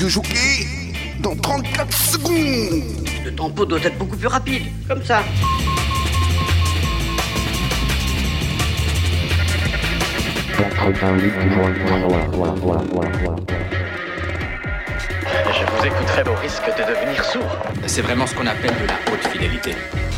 de jockey dans 34 secondes. Le tempo doit être beaucoup plus rapide, comme ça. Je vous écouterai au risque de devenir sourd. C'est vraiment ce qu'on appelle de la haute fidélité.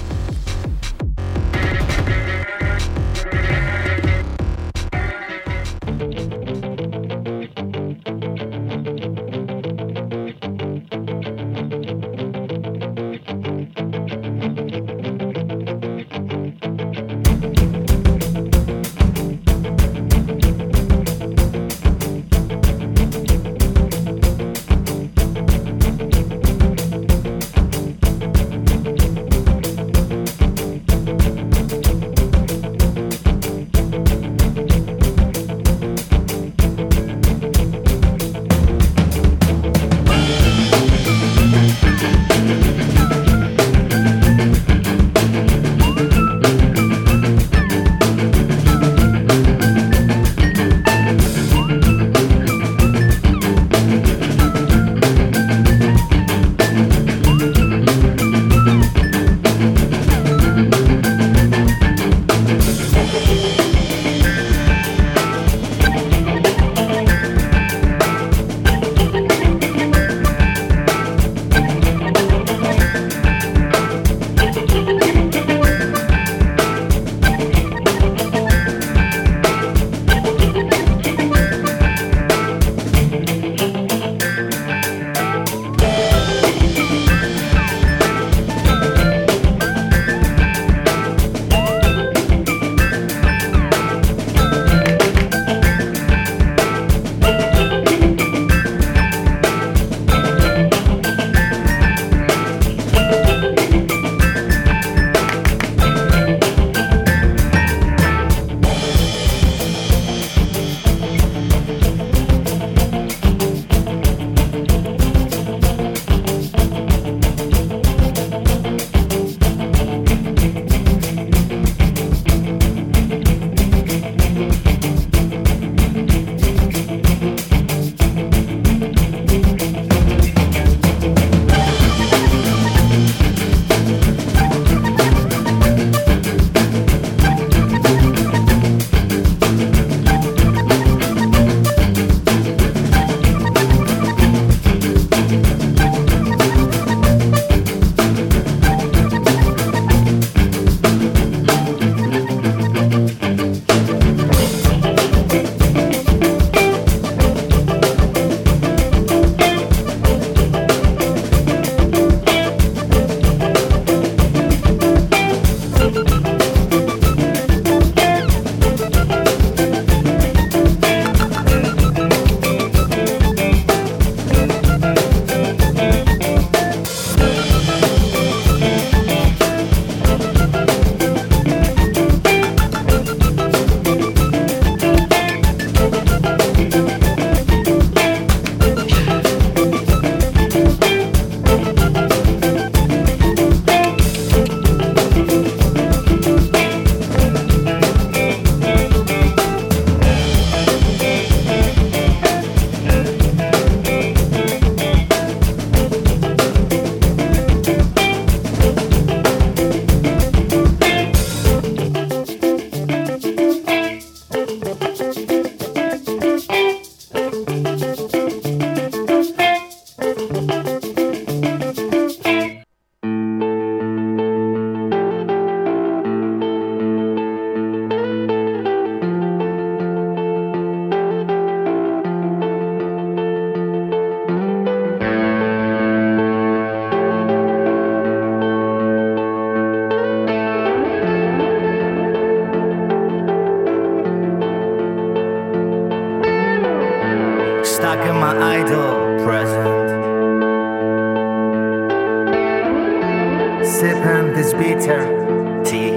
Sipping this bitter tea,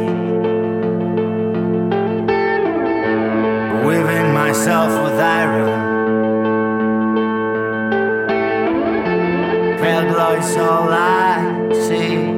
weaving myself with iron. Pale glow is all I see.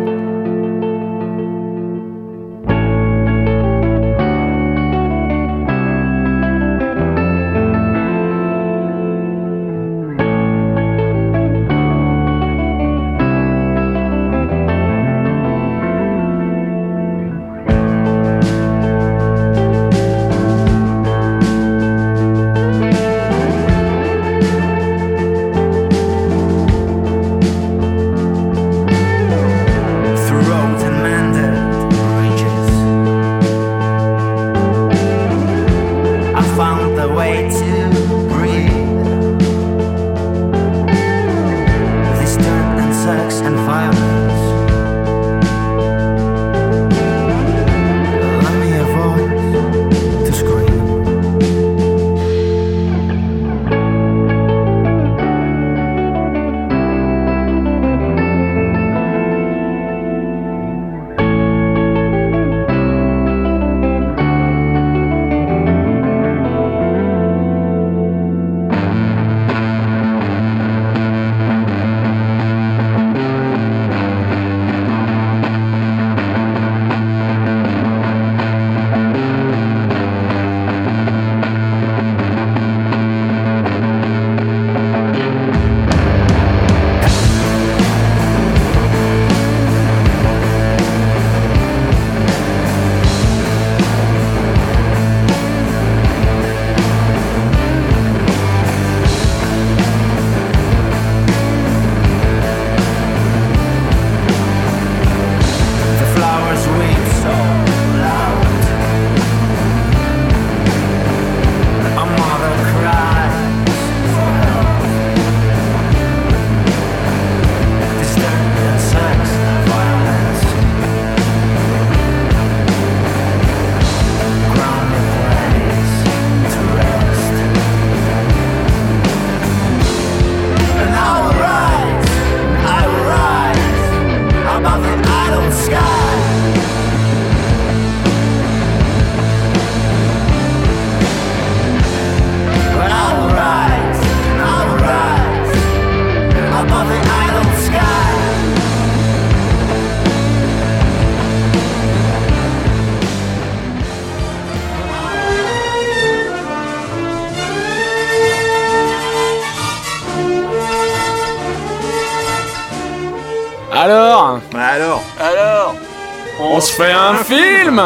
se fait un film.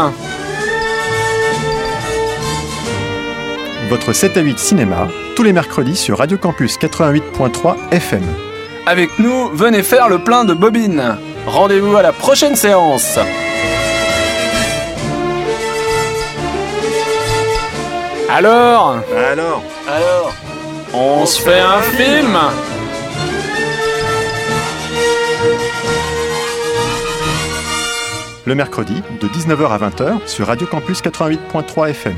Votre 7 à 8 cinéma, tous les mercredis sur Radio Campus 88.3 FM. Avec nous, venez faire le plein de bobines. Rendez-vous à la prochaine séance. Alors, on se fait un film. Le mercredi, de 19h à 20h sur Radio Campus 88.3 FM.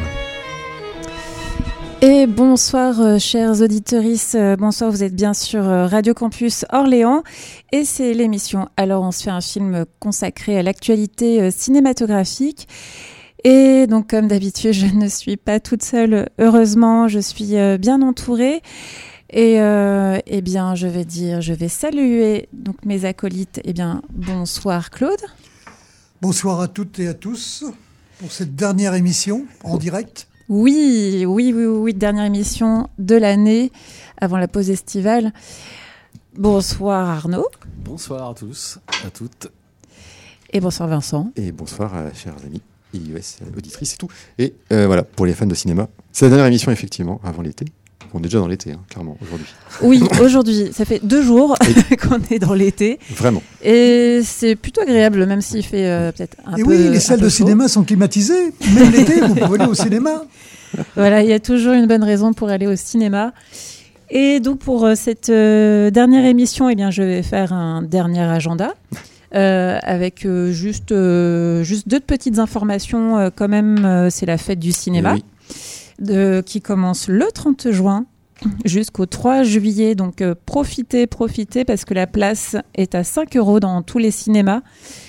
Et bonsoir chers auditrices, bonsoir, vous êtes bien sur Radio Campus Orléans et c'est l'émission Alors on se fait un film consacré à l'actualité cinématographique. Et donc comme d'habitude je ne suis pas toute seule, heureusement je suis bien entourée et eh bien je vais saluer donc mes acolytes. Eh bien bonsoir Claude. Bonsoir à toutes et à tous pour cette dernière émission en direct. Oui, dernière émission de l'année avant la pause estivale. Bonsoir Arnaud. Bonsoir à tous, à toutes. Et bonsoir Vincent. Et bonsoir chers amis, IUS, auditrices et tout. Et voilà, pour les fans de cinéma, c'est la dernière émission effectivement avant l'été. On est déjà dans l'été, clairement, aujourd'hui. Oui, aujourd'hui, ça fait 2 jours qu'on est dans l'été. Vraiment. Et c'est plutôt agréable, même s'il fait peut-être un peu chaud. Et oui, les salles de cinéma sont climatisées. Même l'été, vous pouvez aller au cinéma. Voilà, il y a toujours une bonne raison pour aller au cinéma. Et donc, pour cette dernière émission, eh bien, je vais faire un dernier agenda. Avec juste 2 petites informations. Quand même, c'est la fête du cinéma. Oui. Qui commence le 30 juin jusqu'au 3 juillet. Donc profitez parce que la place est à 5 € dans tous les cinémas.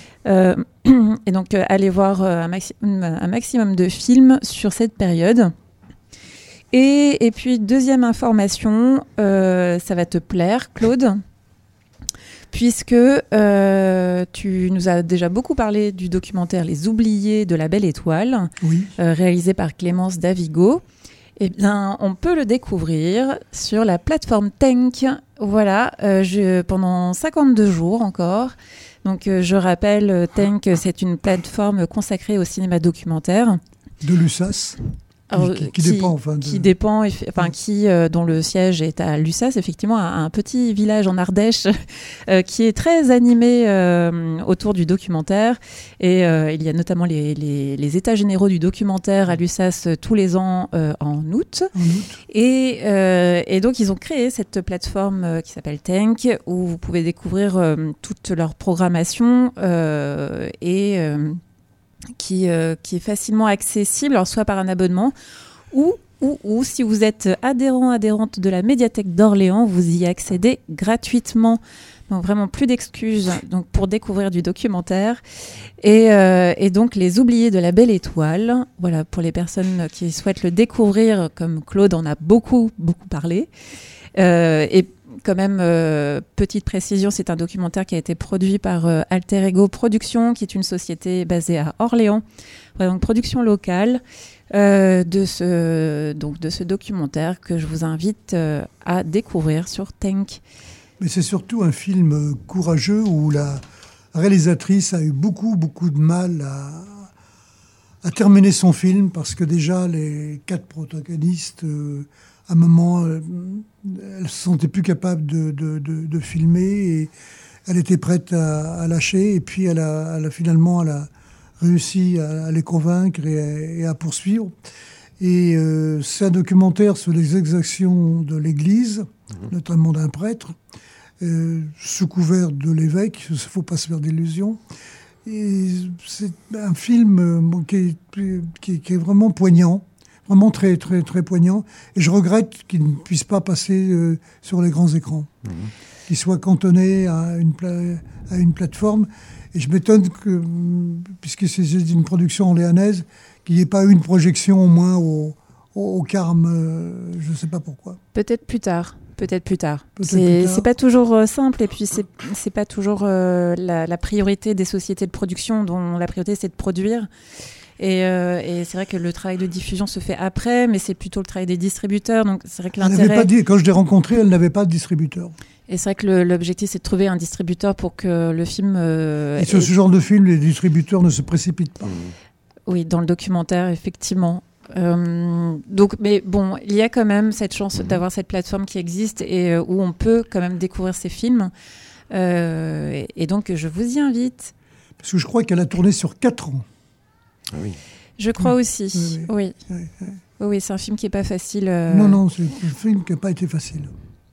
Et donc allez voir un maximum de films sur cette période. Et puis deuxième information, ça va te plaire Claude, puisque tu nous as déjà beaucoup parlé du documentaire Les Oubliés de la Belle Étoile, oui. Réalisé par Clémence Davigo. Eh bien, on peut le découvrir sur la plateforme Tenk. Voilà, pendant 52 jours encore. Donc, je rappelle, Tenk, c'est une plateforme consacrée au cinéma documentaire. De l'USAS. Alors, dont le siège est à Lussas, effectivement, un petit village en Ardèche qui est très animé autour du documentaire. Et il y a notamment les états généraux du documentaire à Lussas tous les ans en août. Et donc, ils ont créé cette plateforme qui s'appelle Tenk, où vous pouvez découvrir toute leur programmation qui est facilement accessible, alors soit par un abonnement ou si vous êtes adhérente de la médiathèque d'Orléans, vous y accédez gratuitement. Donc vraiment plus d'excuses donc pour découvrir du documentaire. Et donc Les Oubliés de la Belle Étoile, voilà, pour les personnes qui souhaitent le découvrir, comme Claude en a beaucoup parlé. Et quand même, petite précision, c'est un documentaire qui a été produit par Alter Ego Productions, qui est une société basée à Orléans. Voilà, donc production locale de ce documentaire que je vous invite à découvrir sur Tenk. Mais c'est surtout un film courageux où la réalisatrice a eu beaucoup de mal à terminer son film, parce que déjà les 4 protagonistes, à un moment, elle se sentait plus capable de filmer et elle était prête à lâcher. Et puis elle a finalement réussi à les convaincre et à poursuivre. Et c'est un documentaire sur les exactions de l'Église, notamment d'un prêtre, sous couvert de l'évêque. Il ne faut pas se faire d'illusions. Et c'est un film qui est vraiment poignant. Vraiment très poignant, et je regrette qu'il ne puisse pas passer sur les grands écrans, qu'il soit cantonné à une plateforme. Et je m'étonne que, puisque c'est une production orléanaise, qu'il n'y ait pas eu une projection au moins au Carme, je ne sais pas pourquoi. Peut-être plus tard. C'est pas toujours simple, et puis c'est pas toujours la priorité des sociétés de production, dont la priorité c'est de produire. Et c'est vrai que le travail de diffusion se fait après, mais c'est plutôt le travail des distributeurs. Donc c'est vrai que quand je l'ai rencontrée, elle n'avait pas de distributeur. Et c'est vrai que l'objectif, c'est de trouver un distributeur pour que le film... et sur ce genre de film, les distributeurs ne se précipitent pas. Oui, dans le documentaire, effectivement. Donc, mais bon, il y a quand même cette chance d'avoir cette plateforme qui existe et où on peut quand même découvrir ces films. Et donc, je vous y invite. Parce que je crois qu'elle a tourné sur 4 ans. Ah oui. Je crois aussi, oui. Oui, c'est un film qui n'est pas facile. Non, c'est un film qui n'a pas été facile.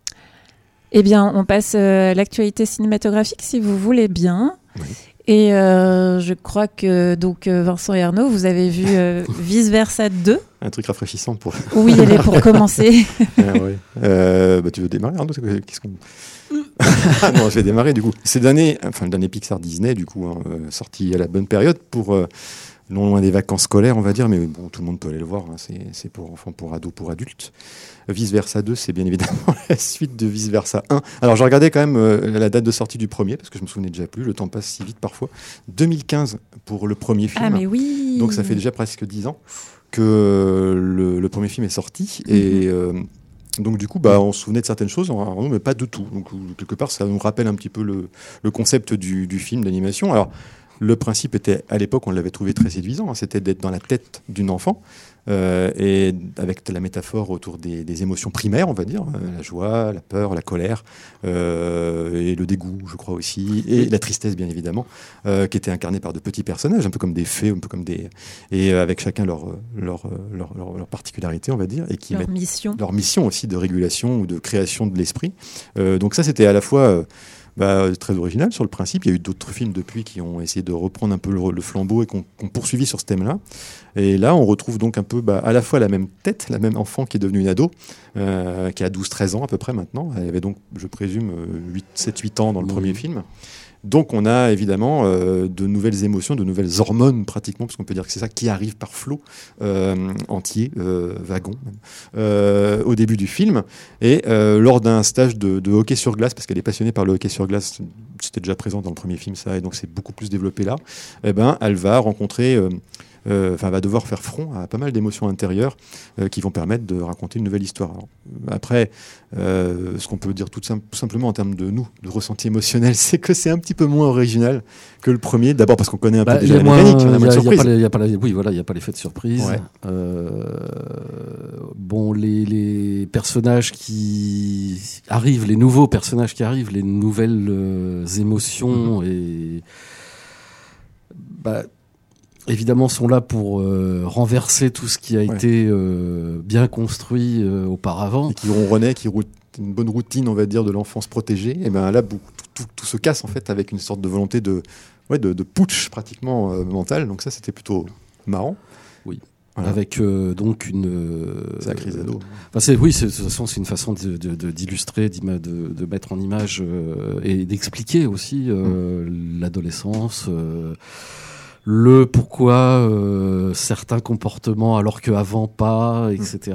Eh bien, on passe à l'actualité cinématographique, si vous voulez bien. Oui. Et je crois que donc Vincent et Arnaud, vous avez vu Vice Versa 2. Un truc rafraîchissant pour... Oui, allez, pour commencer. Tu veux démarrer, Arnaud? Qu'est-ce qu'on... Non, je vais démarrer, du coup. C'est le dernier Pixar Disney, du coup, sorti à la bonne période pour... non loin des vacances scolaires, on va dire, mais bon, tout le monde peut aller le voir, hein, c'est pour enfants, pour ados, pour adultes. Vice Versa 2, c'est bien évidemment la suite de Vice Versa 1. Alors, je regardais quand même la date de sortie du premier, parce que je me souvenais déjà plus, le temps passe si vite parfois. 2015 pour le premier film. Ah, mais oui. Donc, ça fait déjà presque 10 ans que le premier film est sorti. Et donc, du coup, on se souvenait de certaines choses, mais pas de tout. Donc, quelque part, ça nous rappelle un petit peu le concept du film d'animation. Alors, le principe était, à l'époque, on l'avait trouvé très séduisant, hein, c'était d'être dans la tête d'une enfant, et avec la métaphore autour des émotions primaires, on va dire, la joie, la peur, la colère, et le dégoût, je crois aussi, et la tristesse, bien évidemment, qui étaient incarnés par de petits personnages, un peu comme des fées, un peu comme et avec chacun leur particularité, on va dire, et qui leur mission aussi de régulation ou de création de l'esprit. Donc ça, c'était à la fois... très original sur le principe. Il y a eu d'autres films depuis qui ont essayé de reprendre un peu le flambeau et qu'on poursuivi sur ce thème-là. Et là, on retrouve donc un peu à la fois la même tête, la même enfant qui est devenue une ado, qui a 12-13 ans à peu près maintenant. Elle avait donc, je présume, 7-8 ans dans le premier film. Donc on a évidemment de nouvelles émotions, de nouvelles hormones pratiquement, parce qu'on peut dire que c'est ça qui arrive par flot entier, wagon, au début du film. Et lors d'un stage de hockey sur glace, parce qu'elle est passionnée par le hockey sur glace, c'était déjà présent dans le premier film ça, et donc c'est beaucoup plus développé là, elle va rencontrer... va devoir faire front à pas mal d'émotions intérieures qui vont permettre de raconter une nouvelle histoire. Alors, après, ce qu'on peut dire tout simplement en termes de ressenti émotionnel, c'est que c'est un petit peu moins original que le premier. D'abord parce qu'on connaît un peu déjà la mécanique, on a moins de surprise. Il n'y a pas l'effet de surprise. Ouais. Les personnages qui arrivent, les nouveaux personnages qui arrivent, les nouvelles émotions et... évidemment, sont là pour renverser tout ce qui a été bien construit auparavant. Et qui ronronnaient, une bonne routine, on va dire, de l'enfance protégée. Et là, tout se casse en fait avec une sorte de volonté de putsch pratiquement mental. Donc ça, c'était plutôt marrant. Oui. Voilà. Avec donc une... c'est la crise ado. De toute façon, c'est une façon d'illustrer, de mettre en image et d'expliquer aussi l'adolescence... le pourquoi certains comportements alors qu'avant pas, etc.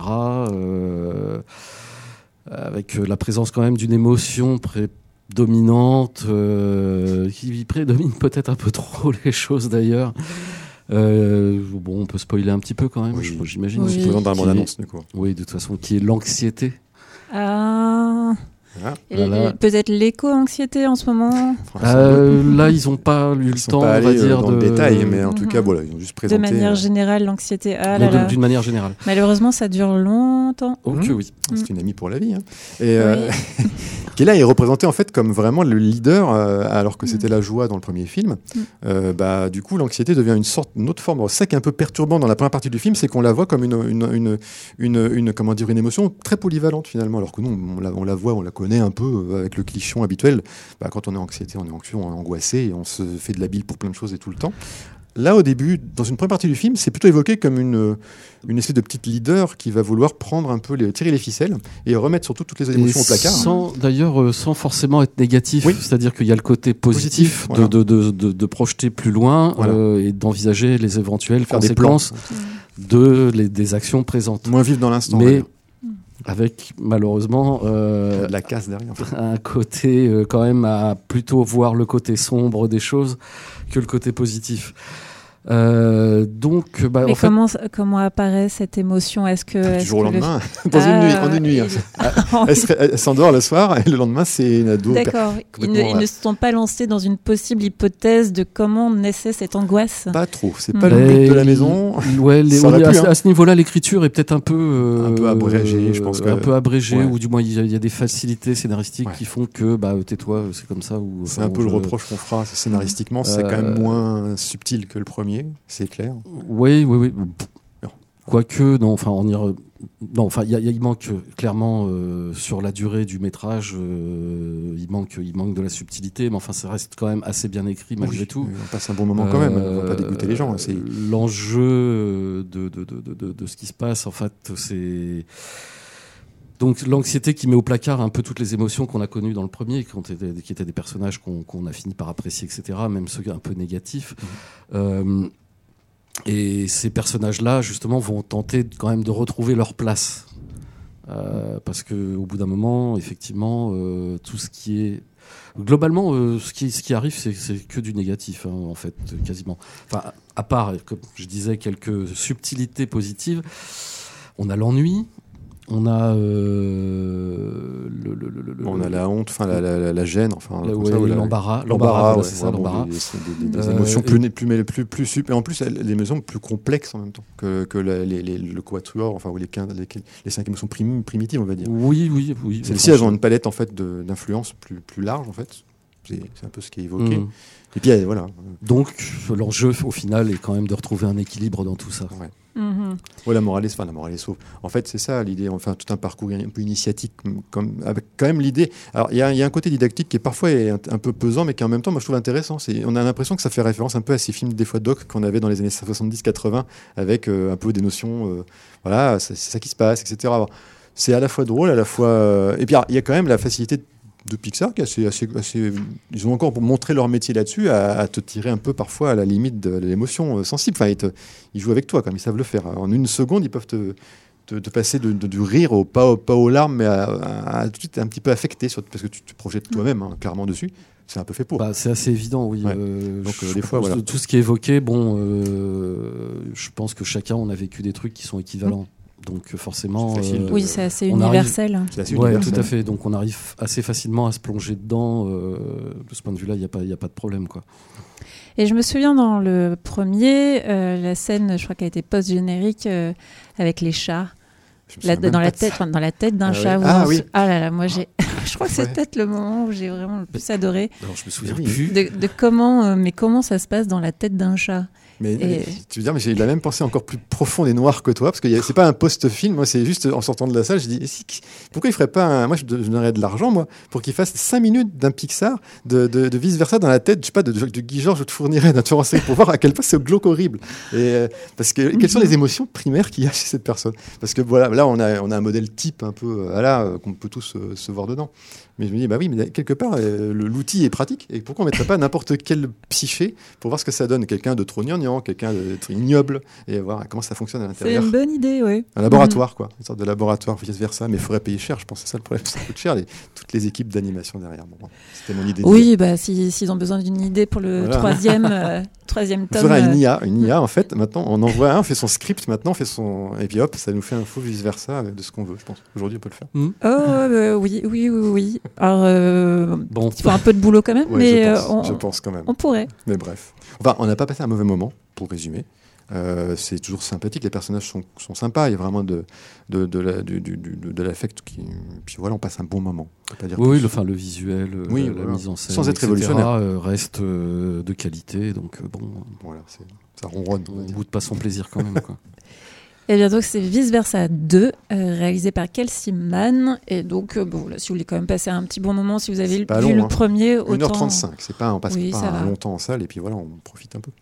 Avec la présence quand même d'une émotion prédominante qui prédomine peut-être un peu trop les choses d'ailleurs. On peut spoiler un petit peu quand même, j'imagine. Oui. C'est présent dans la bande-annonce, du coup. Oui, de toute façon, qui est l'anxiété. Peut-être l'éco-anxiété en ce moment. Là, ils n'ont pas eu le temps, on va dire, dans le détail, mais en tout cas, ils ont juste présenté. De manière générale, l'anxiété. D'une manière générale. Malheureusement, ça dure longtemps. Ok, oui. C'est une amie pour la vie. Hein. Et qui est là, est représenté en fait comme vraiment le leader, alors que c'était la joie dans le premier film. Du coup, l'anxiété devient une autre forme. C'est ça qui est un peu perturbant dans la première partie du film, c'est qu'on la voit comme une émotion très polyvalente finalement, alors que nous, on la voit, on la connaît un peu avec le cliché habituel. Quand on est anxieux, on est angoissé et on se fait de la bile pour plein de choses et tout le temps. Là, au début, dans une première partie du film, c'est plutôt évoqué comme une espèce de petite leader qui va vouloir prendre un peu tirer les ficelles et remettre surtout toutes les émotions au placard. D'ailleurs, sans forcément être négatif. Oui. C'est-à-dire qu'il y a le côté positif voilà. de projeter plus loin et d'envisager les éventuelles conséquences des actions présentes. Moins vivre dans l'instant. Mais avec malheureusement de la casse derrière. Un côté quand même à plutôt voir le côté sombre des choses que le côté positif. Donc, Mais en fait, comment apparaît cette émotion? Est-ce que du jour au lendemain, en une nuit. Elle s'endort le soir et le lendemain, c'est une ado. D'accord. Ils ne se sont pas lancés dans une possible hypothèse de comment naissait cette angoisse. Pas trop. C'est pas le but de la maison. Ouais, à ce niveau-là, l'écriture est peut-être un peu abrégée, je pense. Un peu abrégée, ou du moins il y a des facilités scénaristiques qui font que tais-toi, c'est comme ça. C'est un peu le reproche qu'on fera scénaristiquement. C'est quand même moins subtil que le premier. C'est clair. Oui. Quoique, non, enfin, il manque clairement sur la durée du métrage, il manque de la subtilité, mais enfin, ça reste quand même assez bien écrit malgré tout. On passe un bon moment quand même. On va pas dégoûter les gens. L'enjeu de ce qui se passe, en fait, c'est donc l'anxiété qui met au placard un peu toutes les émotions qu'on a connues dans le premier, qui étaient des personnages qu'on a fini par apprécier, etc., même ceux un peu négatifs. Et ces personnages-là, justement, vont tenter quand même de retrouver leur place. Parce qu'au bout d'un moment, effectivement, tout ce qui est... Globalement, ce qui arrive, c'est que du négatif, en fait, quasiment. Enfin, à part, comme je disais, quelques subtilités positives, on a l'ennui. On a on a la honte, enfin la gêne, enfin l'embarras, c'est ça, l'embarras. Des émotions plus et en plus des émotions plus complexes en même temps que le quatuor, enfin ou les 5 émotions primitives, on va dire. Oui. Celles-ci, elles ont une palette en fait d'influence plus large en fait. C'est un peu ce qui est évoqué. Et puis voilà. Donc l'enjeu au final est quand même de retrouver un équilibre dans tout ça. Ouais, la morale est sauve. En fait, c'est ça l'idée. On fait tout un parcours un peu initiatique, avec quand même l'idée. Alors, il y a un côté didactique qui est parfois un peu pesant, mais qui en même temps, moi, je trouve intéressant. On a l'impression que ça fait référence un peu à ces films des fois doc qu'on avait dans les années 70-80, avec un peu des notions. Voilà, c'est ça qui se passe, etc. Alors, c'est à la fois drôle, à la fois. Et puis, il y a quand même la facilité de Pixar qui est assez. Ils ont encore montré leur métier là-dessus, à te tirer un peu parfois à la limite de l'émotion sensible. Enfin, ils jouent avec toi, comme ils savent le faire. En une seconde, ils peuvent te passer du rire pas aux larmes, mais à tout de suite un petit peu affecté, parce que tu te projettes toi-même clairement dessus. C'est un peu fait pour. C'est assez évident, oui. Donc des fois, voilà. Tout ce qui est évoqué, je pense que chacun on a vécu des trucs qui sont équivalents. Donc forcément, oui, c'est assez universel. Oui, tout à fait. Donc on arrive assez facilement à se plonger dedans. De ce point de vue-là, il n'y a pas de problème, quoi. Et je me souviens dans le premier, la scène, je crois qu'elle a été post-générique avec les chats. Dans la tête d'un chat. Oui. Ah là là, moi je crois que c'est peut-être le moment où j'ai vraiment le plus adoré. Alors je me souviens plus. De comment ça se passe dans la tête d'un chat. Mais tu veux dire, mais j'ai la même pensée encore plus profonde et noire que toi, parce que c'est pas un post-film. Moi, c'est juste en sortant de la salle, je dis pourquoi il ferait pas moi je donnerais de l'argent moi pour qu'il fasse 5 minutes d'un Pixar de vice versa dans la tête, je sais pas, de Guy Georges, je te fournirais d'un tueur en série pour voir à quel point c'est glauque horrible. Et parce que quelles sont les émotions primaires qu'il y a chez cette personne, parce que voilà, là on a un modèle type un peu qu'on peut tous se voir dedans. Mais je me dis, oui, mais quelque part, l'outil est pratique. Et pourquoi on ne mettrait pas n'importe quel psyché pour voir ce que ça donne? Quelqu'un de trop gnangnan, quelqu'un de trop ignoble, et voir comment ça fonctionne à l'intérieur. C'est une bonne idée, oui. Un laboratoire, quoi. Une sorte de laboratoire, vice-versa, mais il faudrait payer cher, je pense. C'est ça le problème, ça coûte cher, toutes les équipes d'animation derrière. Bon, c'était mon idée. Oui, s'ils ont besoin d'une idée pour le troisième tome. On fera une IA, en fait. Maintenant, on envoie on fait son script, maintenant, et puis hop, ça nous fait un faux vice-versa de ce qu'on veut, je pense. Aujourd'hui, on peut le faire. Oui. Alors, il faut un peu de boulot quand même, mais je pense quand même. On pourrait. Mais bref. Enfin, on n'a pas passé un mauvais moment, pour résumer. C'est toujours sympathique, les personnages sont sympas, il y a vraiment de l'affect puis voilà, on passe un bon moment. Oui, le visuel, la mise en scène, sans être révolutionnaire, reste de qualité, donc voilà, ça ronronne. On goûte pas son plaisir quand même, quoi. Et bien donc c'est Vice Versa 2, réalisé par Kelsey Mann. Et donc, là, si vous voulez quand même passer un petit bon moment, si vous avez vu le premier, autant... 1h35, on passe pas longtemps en salle, et puis voilà, on profite un peu.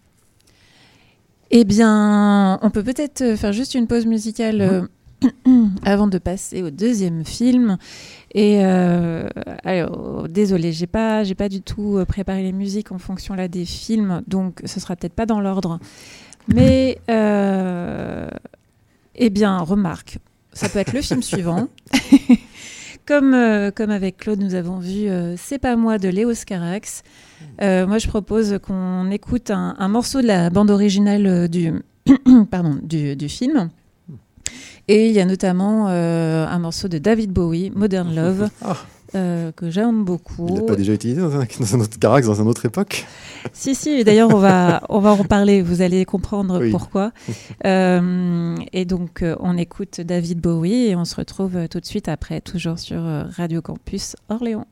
Eh bien, on peut peut-être faire juste une pause musicale avant de passer au deuxième film. Et alors, désolé, j'ai pas du tout préparé les musiques en fonction là des films, donc ce sera peut-être pas dans l'ordre. Mais eh bien, remarque, ça peut être le film suivant. Comme avec Claude, nous avons vu C'est pas moi de Léos Carax. Moi, je propose qu'on écoute un morceau de la bande originale du film. Et il y a notamment un morceau de David Bowie, Modern Love, que j'aime beaucoup. Il n'a pas déjà utilisé dans un autre Carax, dans une autre époque? Si, et d'ailleurs, on va en reparler, vous allez comprendre pourquoi. Et donc, on écoute David Bowie et on se retrouve tout de suite après, toujours sur Radio Campus Orléans.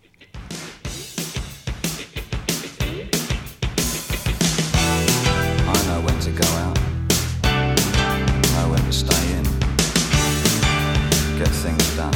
Get things done.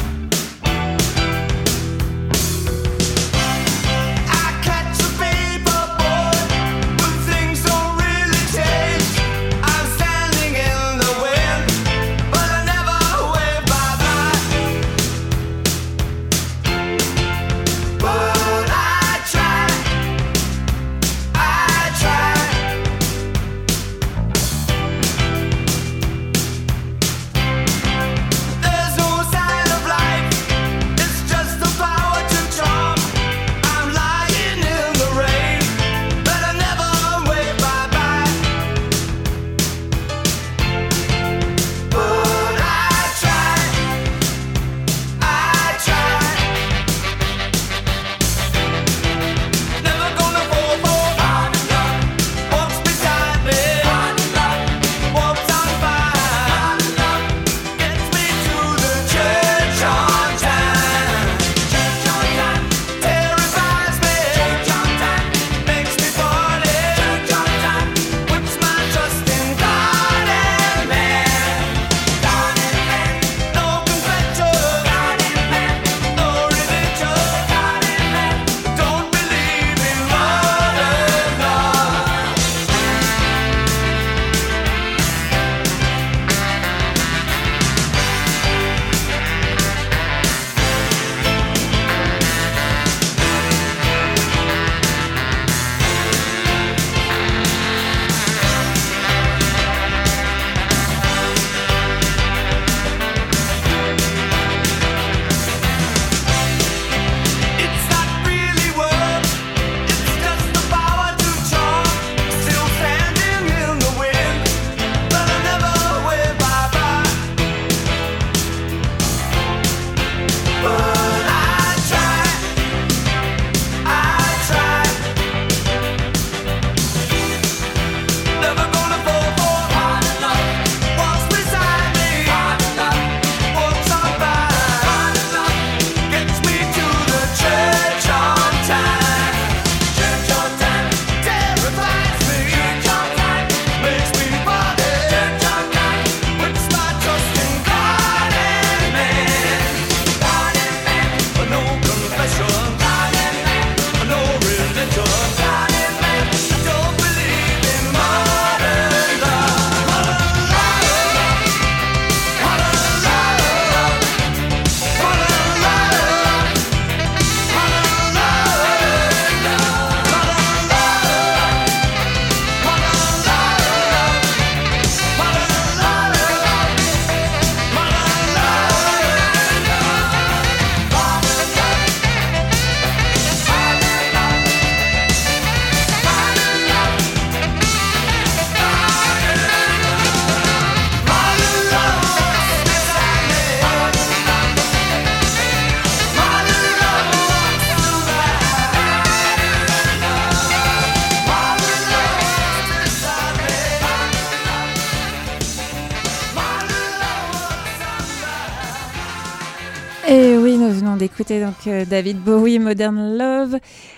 Et oui, nous venons d'écouter donc David Bowie, Modern Love,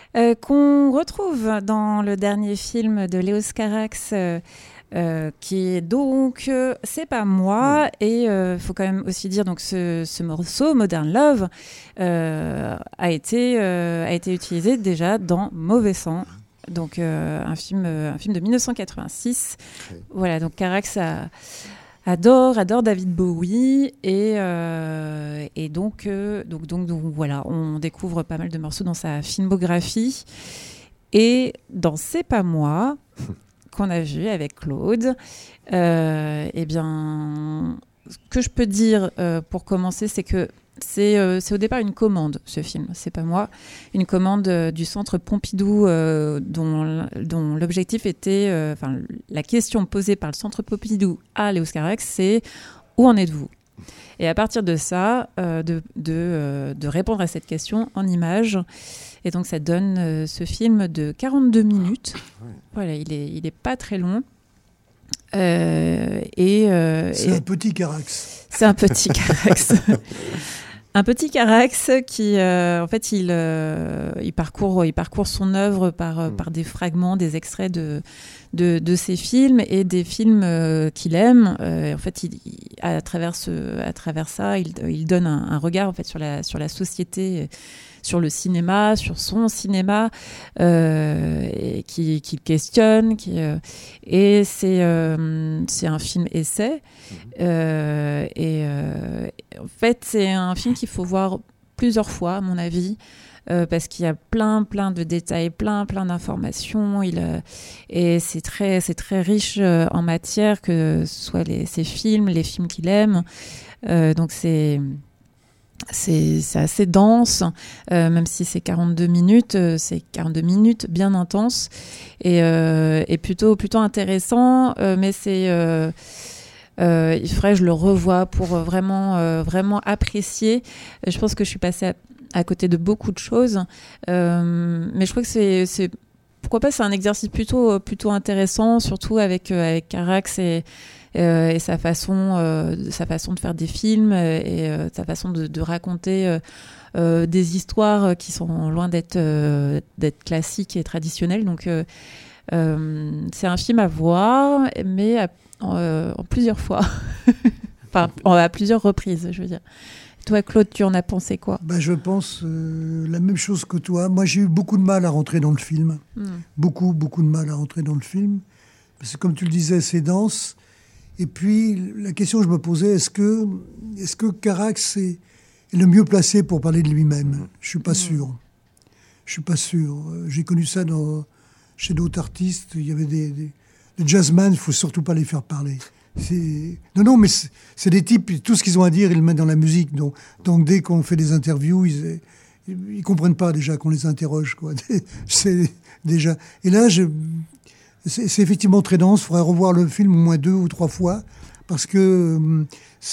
qu'on retrouve dans le dernier film de Léos Carax, qui est donc C'est pas moi. Et faut quand même aussi dire donc ce morceau Modern Love a été utilisé déjà dans Mauvais Sang. Donc un film de 1986. Oui. Voilà, donc Carax adore David Bowie et donc voilà, on découvre pas mal de morceaux dans sa filmographie. Et dans C'est pas moi qu'on a vu avec Claude, eh bien, ce que je peux dire pour commencer, c'est que C'est au départ une commande, ce film, c'est pas moi. Une commande du Centre Pompidou dont l'objectif était... la question posée par le Centre Pompidou à Léos Carax, c'est « Où en êtes-vous » Et à partir de ça, de répondre à cette question en images. Et donc ça donne ce film de 42 minutes. Voilà, il est pas très long. C'est un petit Carax. C'est un petit Carax. Un petit Carax qui, en fait, il parcourt son œuvre par des fragments, des extraits de ses films et des films qu'il aime. En fait, à travers ça, il donne un regard en fait sur la société, sur le cinéma, sur son cinéma, et qui questionne. Et c'est un film essai. En fait, c'est un film qu'il faut voir plusieurs fois, à mon avis. Parce qu'il y a plein de détails, plein d'informations. Et c'est très riche en matière, que ce soit ses films, les films qu'il aime. Donc c'est assez dense, même si c'est 42 minutes, c'est 42 minutes bien intenses et plutôt intéressant. Mais il faudrait que je le revoie pour vraiment apprécier. Je pense que je suis passée à côté de beaucoup de choses, mais je crois que c'est pourquoi pas, c'est un exercice plutôt intéressant, surtout avec Carax et sa façon de faire des films et sa façon de raconter des histoires qui sont loin d'être classiques et traditionnelles. Donc c'est un film à voir, mais en plusieurs fois, enfin à plusieurs reprises, je veux dire. Toi, Claude, tu en as pensé quoi ? Je pense la même chose que toi. Moi, j'ai eu beaucoup de mal à rentrer dans le film. Beaucoup de mal à rentrer dans le film. Parce que, comme tu le disais, c'est dense. Et puis, la question que je me posais, est-ce que Carax est le mieux placé pour parler de lui-même ? Je suis pas sûr. J'ai connu ça chez d'autres artistes. Il y avait des jazzmen, il faut surtout pas les faire parler. Non, mais c'est des types, tout ce qu'ils ont à dire, ils le mettent dans la musique. Donc dès qu'on fait des interviews, ils comprennent pas déjà qu'on les interroge, quoi. C'est déjà. Et là, c'est effectivement très dense. Il faudrait revoir le film au moins 2 ou 3 fois parce que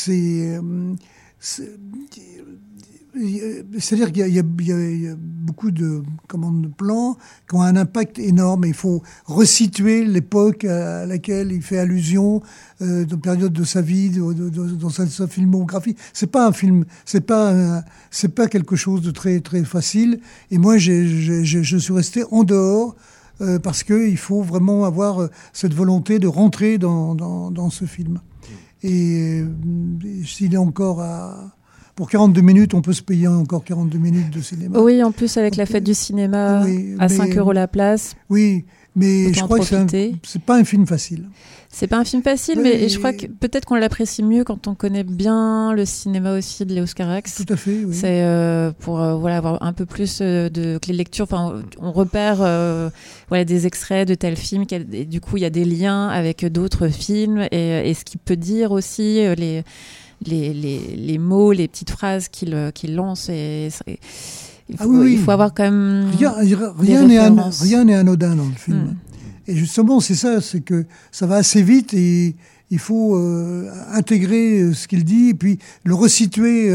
c'est-à-dire qu'il y a beaucoup de plans qui ont un impact énorme. Il faut resituer l'époque à laquelle il fait allusion, de période de sa vie, dans sa filmographie. C'est pas un film, c'est pas quelque chose de très très facile. Et moi, je suis resté en dehors parce que il faut vraiment avoir cette volonté de rentrer dans ce film. Et s'il est encore pour 42 minutes, on peut se payer encore 42 minutes de cinéma. Oui, en plus avec la fête du cinéma, à 5 € la place. Oui, mais je crois que c'est pas un film facile. C'est pas un film facile, mais je crois que peut-être qu'on l'apprécie mieux quand on connaît bien le cinéma aussi de Léos Carax. Tout à fait, oui. C'est pour avoir un peu plus de clés de lecture. Enfin, on repère des extraits de tel film, et du coup, il y a des liens avec d'autres films et ce qu'il peut dire aussi, les mots, les petites phrases qu'il lance. Il faut avoir quand même rien n'est anodin dans le film. Et justement, c'est ça, c'est que ça va assez vite et il faut intégrer ce qu'il dit et puis le resituer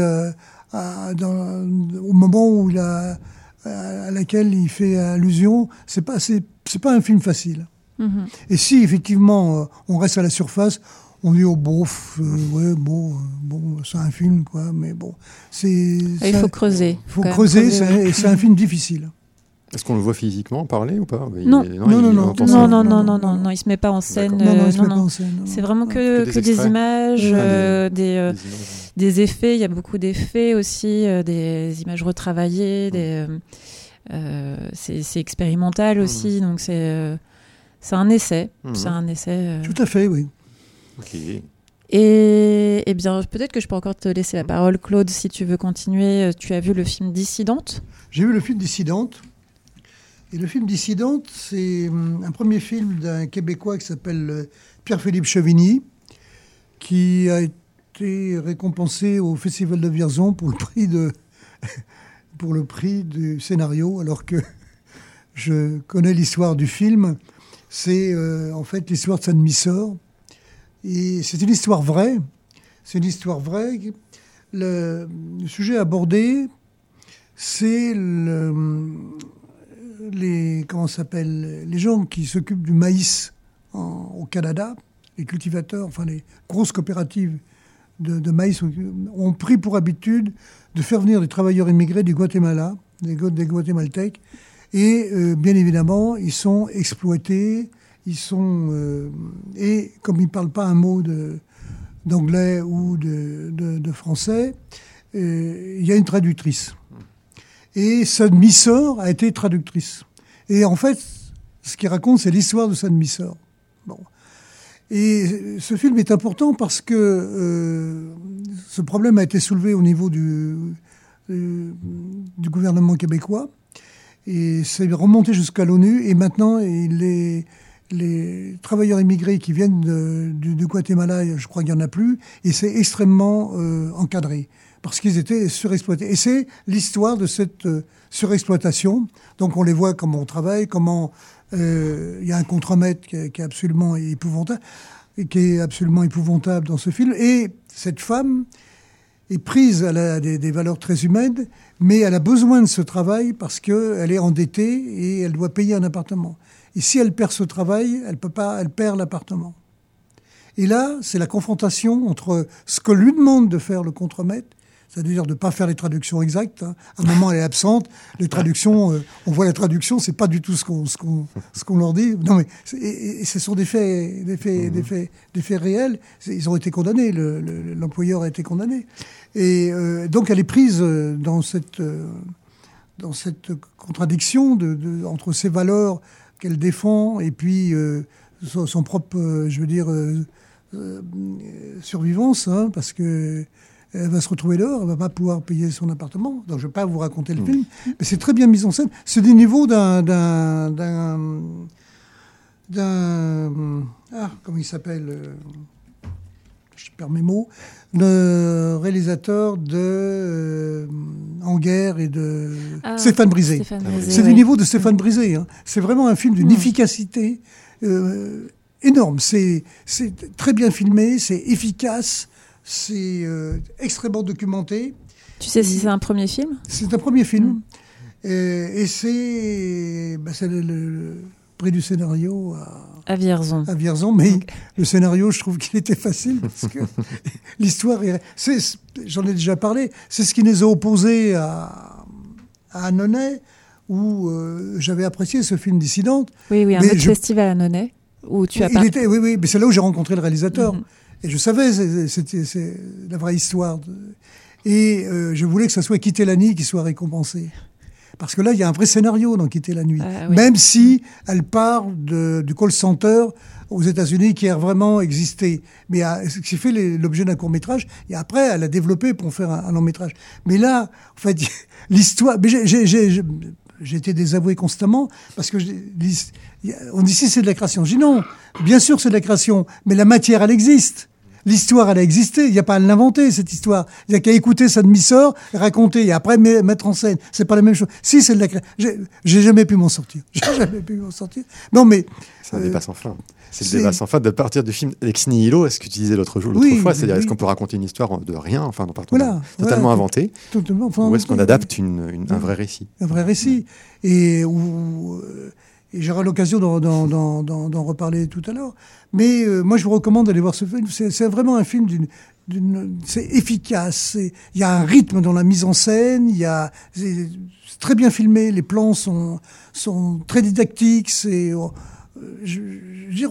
au moment à laquelle il fait allusion. C'est pas un film facile. Et si effectivement on reste à la surface, on dit c'est un film quoi, mais bon, il faut creuser. C'est un film difficile. Est-ce qu'on le voit physiquement parler ou pas ? Non, il se met pas en scène. C'est vraiment que des images, des effets. Il y a beaucoup d'effets aussi, des images retravaillées. C'est expérimental aussi, donc c'est un essai. C'est un essai. Tout à fait, oui. Ok. Et bien, peut-être que je peux encore te laisser la parole, Claude, si tu veux continuer. Tu as vu le film Dissidente ? J'ai vu le film Dissidente. Et le film Dissidente, c'est un premier film d'un Québécois qui s'appelle Pierre-Philippe Chevigny, qui été récompensé au Festival de Vierzon pour le prix du scénario, alors que je connais l'histoire du film. C'est en fait l'histoire de sa demi-sœur. Et c'est une histoire vraie. C'est une histoire vraie. Le sujet abordé, c'est les gens qui s'occupent du maïs au Canada, les cultivateurs, enfin les grosses coopératives de maïs ont pris pour habitude de faire venir des travailleurs immigrés du Guatemala, des Guatémaltèques, et bien évidemment, ils sont exploités, et comme ils ne parlent pas un mot d'anglais ou de français, il y a une traductrice. Et sa demi-sœur a été traductrice. Et en fait, ce qu'il raconte, c'est l'histoire de sa demi-sœur. Bon. Et ce film est important parce que ce problème a été soulevé au niveau du gouvernement québécois. Et c'est remonté jusqu'à l'ONU. Et maintenant, les travailleurs immigrés qui viennent du Guatemala, je crois qu'il n'y en a plus. Et c'est extrêmement encadré. Parce qu'ils étaient surexploités. Et c'est l'histoire de cette surexploitation. Donc on les voit comment on travaille, comment il y a un contremaître qui est absolument épouvantable, dans ce film. Et cette femme est prise, elle a des valeurs très humaines, mais elle a besoin de ce travail parce qu'elle est endettée et elle doit payer un appartement. Et si elle perd ce travail, elle perd l'appartement. Et là, c'est la confrontation entre ce que lui demande de faire le contremaître, c'est-à-dire de ne pas faire les traductions exactes. À un moment, elle est absente. Les traductions, on voit la traduction, c'est pas du tout ce qu'on leur dit. Non, mais ce sont des faits réels. Ils ont été condamnés. L'employeur a été condamné. Et donc, elle est prise dans cette contradiction entre ses valeurs qu'elle défend et puis son propre, survivance, hein, parce que elle va se retrouver dehors, elle ne va pas pouvoir payer son appartement. Donc je ne vais pas vous raconter le film, mais c'est très bien mis en scène. C'est du niveau comment il s'appelle je perds mes mots. Le réalisateur de En guerre et de Stéphane Brisé. C'est du niveau de Stéphane Brisé. Hein. C'est vraiment un film d'une efficacité énorme. C'est très bien filmé, c'est efficace. C'est extrêmement documenté. Tu sais si c'est un premier film ? C'est un premier film. Et c'est le prix du scénario à Vierzon. À Vierzon, mais le scénario, je trouve qu'il était facile parce que l'histoire, j'en ai déjà parlé, c'est ce qui nous a opposés à Annonay, où j'avais apprécié ce film Dissidente. Oui, un autre festival à Annonay, où tu as parlé. Oui, mais c'est là où j'ai rencontré le réalisateur. Et je savais, c'était la vraie histoire. Et je voulais que ça soit Quitter la nuit qui soit récompensé. Parce que là, il y a un vrai scénario dans Quitter la nuit. Oui. Même si elle part du call center aux États-Unis qui a vraiment existé. Mais qui fait l'objet d'un court-métrage. Et après, elle a développé pour faire un long-métrage. Mais là, en fait, l'histoire... J'ai été désavoué constamment parce que on dit si c'est de la création. Je dis non, bien sûr c'est de la création, mais la matière elle existe. L'histoire elle a existé, il n'y a pas à l'inventer cette histoire. Il n'y a qu'à écouter sa demi-sœur, raconter et après mettre en scène. C'est pas la même chose. Si c'est de la création, j'ai jamais pu m'en sortir. Non mais c'est un débat sans fin. C'est le débat sans fin de partir du film Ex Nihilo, est-ce que tu disais l'autre fois, c'est-à-dire est-ce qu'on peut raconter une histoire de rien, enfin en partant totalement inventée, ou est-ce qu'on adapte un vrai récit. Un vrai récit. Et j'aurai l'occasion d'en reparler tout à l'heure. Mais moi je vous recommande d'aller voir ce film. C'est vraiment un film c'est efficace. Il y a un rythme dans la mise en scène. C'est très bien filmé. Les plans sont très didactiques. Je veux dire,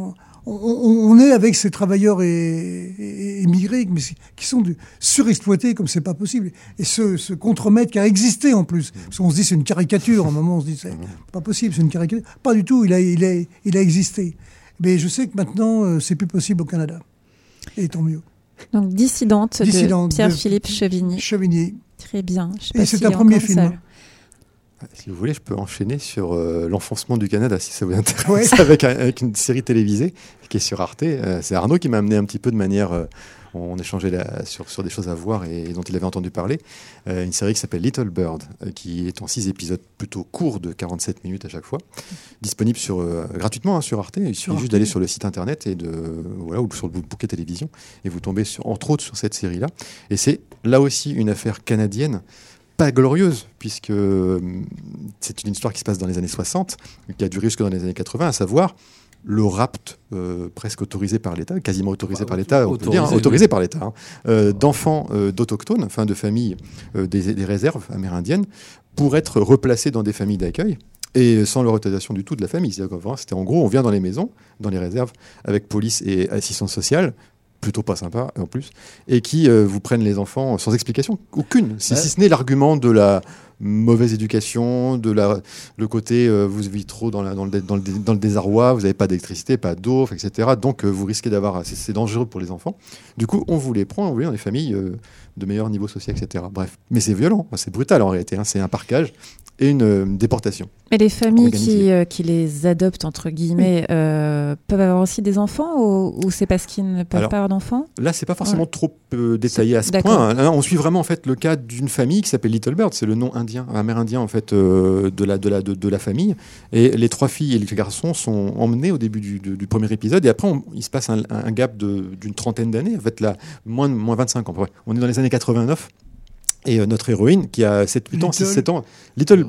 on est avec ces travailleurs émigrés, mais qui sont surexploités comme c'est pas possible. Et ce contremaître qui a existé en plus, parce qu'on se dit c'est une caricature. À un moment, on se dit c'est pas possible, c'est une caricature. Pas du tout. Il a existé. Mais je sais que maintenant, c'est plus possible au Canada. Et tant mieux. Donc Dissidente de Pierre-Philippe Chevigny. Très bien. Et c'est un premier film. Si vous voulez, je peux enchaîner sur l'enfoncement du Canada, si ça vous intéresse, avec une série télévisée qui est sur Arte. C'est Arnaud qui m'a amené un petit peu de manière on échangeait sur des choses à voir et dont il avait entendu parler. Une série qui s'appelle Little Bird, qui est en 6 épisodes plutôt courts de 47 minutes à chaque fois, disponible gratuitement sur Arte. Il suffit juste d'aller sur le site internet ou sur le bouquet télévision et vous tombez entre autres sur cette série-là. Et c'est là aussi une affaire canadienne, pas glorieuse, puisque c'est une histoire qui se passe dans les années 60, qui a duré jusque dans les années 80, à savoir le rapt presque autorisé par l'État, quasiment autorisé par l'État, on peut dire, autorisé par l'État, d'enfants d'autochtones, enfin de familles des réserves amérindiennes, pour être replacés dans des familles d'accueil, et sans leur autorisation du tout de la famille. C'était en gros, on vient dans les maisons, dans les réserves, avec police et assistance sociale, plutôt pas sympa en plus, et qui vous prennent les enfants sans explication aucune, si ce n'est l'argument de la mauvaise éducation, le côté vous vivez trop dans le désarroi, vous n'avez pas d'électricité, pas d'eau, etc. Donc vous risquez d'avoir... C'est dangereux pour les enfants. Du coup, on vous les prend, dans les familles de meilleur niveau social, etc. Bref. Mais c'est violent, c'est brutal en réalité. C'est un parquage et une déportation. Mais les familles qui les adoptent, entre guillemets, peuvent avoir aussi des enfants ou c'est parce qu'ils ne peuvent pas avoir d'enfants ? Là, c'est pas forcément trop détaillé à ce point. Là, on suit vraiment en fait, le cas d'une famille qui s'appelle Little Bird. C'est le nom amérindien en fait, de la famille. Et les 3 filles et les garçons sont emmenés au début du premier épisode. Et après, il se passe un gap d'une trentaine d'années. En fait, là, moins 25 ans. On est dans les années 89. Et notre héroïne, qui a 7 ans, 6-7 ans, Little